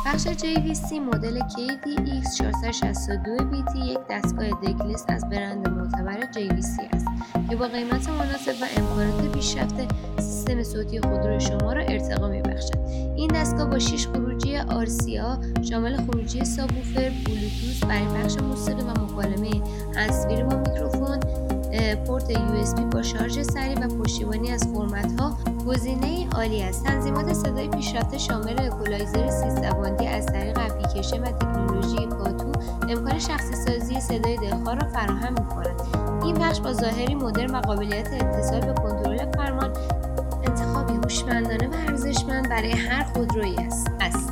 بخش JVC مدل KDX 462 BT یک دستگاه دکلس از برند معتبر JVC است که با قیمت مناسب و امکانات پیشرفته سیستم صوتی خودرو شما را ارتقا می‌بخشد. این دستگاه با 6 خروجی RCA شامل خروجی سابووفر، بلوتوث برای پخش موسیقی و مکالمه، هندزفری با میکروفون، پورت USB با شارژ سریع و پشتیبانی از فرمت‌ها گزینه عالی است. تنظیمات صدای پیشرفته شامل اکولایزر 13 باندی از طریق اپلیکیشن و تکنولوژی کاتو امکان شخصی سازی صدای دلخواه را فراهم می‌کند. این بخش با ظاهری مدرن و قابلیت اتصال به کنترل فرمان انتخابی هوشمندانه و ارزشمند برای هر خودرویی است.